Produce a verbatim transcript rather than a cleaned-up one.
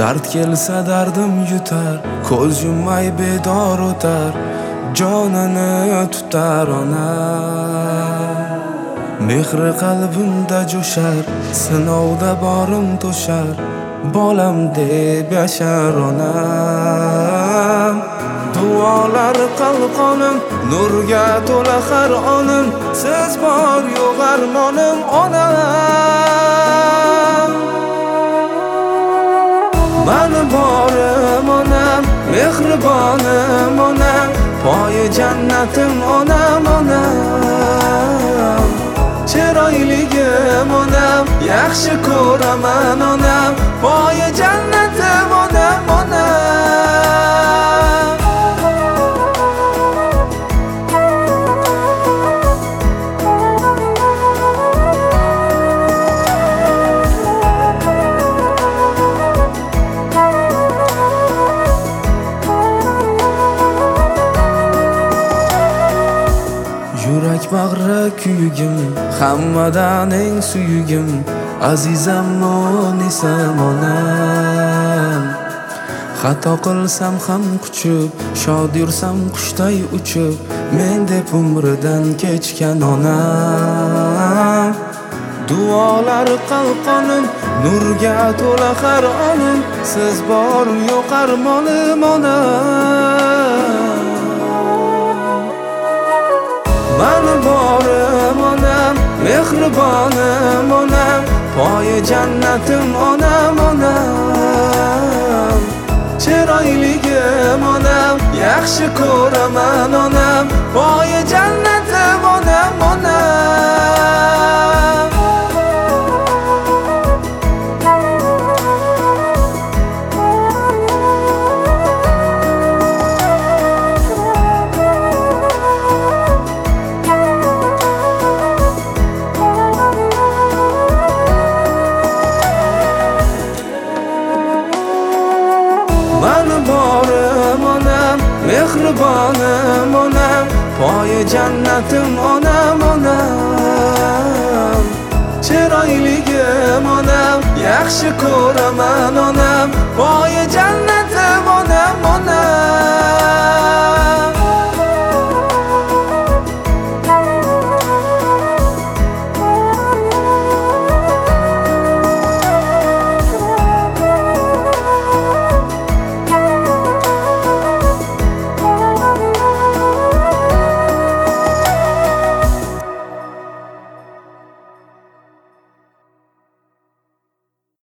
Dard kelsa dardim yutar, ko'z yummay bedor o'tar, jonini tutar onam. Mehri qalbimda jo'shar, sinovda borim to'shar, bolam deb yashar onam. Duolar qalqonim, nurga to'la har onim, siz bor yo'q armonim onam. Mani borim onam, mehribonim onam, poyi jannatim onam onam. Chiroyligim onam, yaxshi ko'raman onam, poyi jannatim onam onam. Yurak bag'ri kuyugim, hammadan eng suyugim, azizam monisam onam. Xato qilsam ham kuchib, shod yursam qushday uchib, men deb umridan kechgan onam. Duolar qalqonim, nurga to'la har onim, siz bor yo'q armonim onam. Mani borim onam, mehribonim onam, poyi jannatim onam onam. Chiroyligim onam, yaxshi ko'raman onam, poyi jannatim onam onam. Mani borim onam, mehribonim onam, poyi jannatim onam onam. Chiroyligim onam, yaxshi ko'raman onam, poyi jannatim